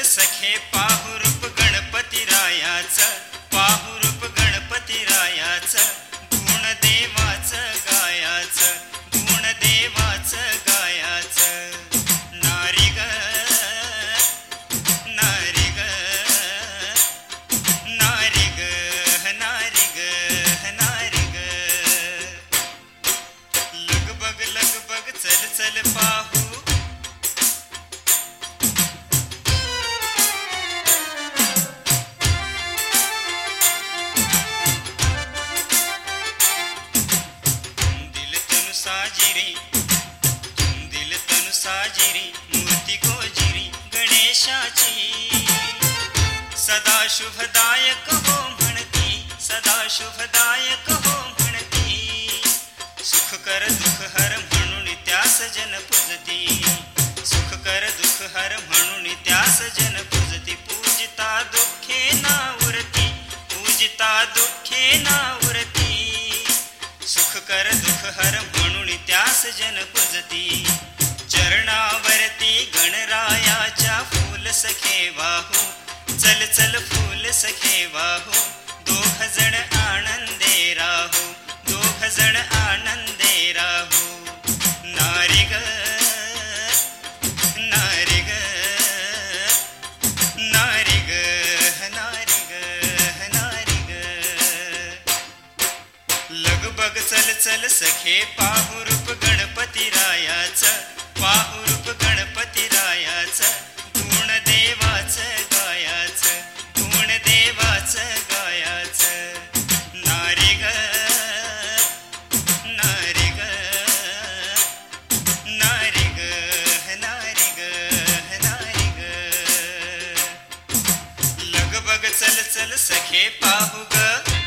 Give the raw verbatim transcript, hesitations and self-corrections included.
सखे पाहू रूप गणपती रायाचं, पाहू रूप गणपती रायाचं, गुण देवाचं गायाचं, गुण देवाचं गायाचं. नारी ग नारी ग नारी ग नारी ग नारी ग. लगबग लगबग चल चल पाहू, साजिरी तुम दिल तनु साजिरी, मूर्ती गोजिरी गणेशाची. सदा शुभदायक हो म्हणती, सदा शुभदायक हो म्हणती. सुख कर दुःख हर म्हणून त्यास जन पूजती, सुख कर दुःख हर म्हणून त्यास जन पूजती. पूजिता दुःखे ना उरती, पूजिता दुःखे ना उरती. सुख कर दुःख हर म्हणून त्यास जन पूजती. चरणावरती गणरायाच्या फूल सखे वाहू, चल चल फूल सखे वाहू. दोघ जण आनंदे राहू, दोघ जण आनंदे राहू. नारी ग नारी ग नारी ग नारी ग नारी ग. लगबग चल चल सखे पाहू रूप गणपती रायाचं, पाहू रूप गणपती रायाचं, गुण देवाचं गायाचं, गुण देवाचं गायाचं. नारी ग नारी ग नारी ग नारी ग नारी ग. लगबग चल चल सखे पाहू ग.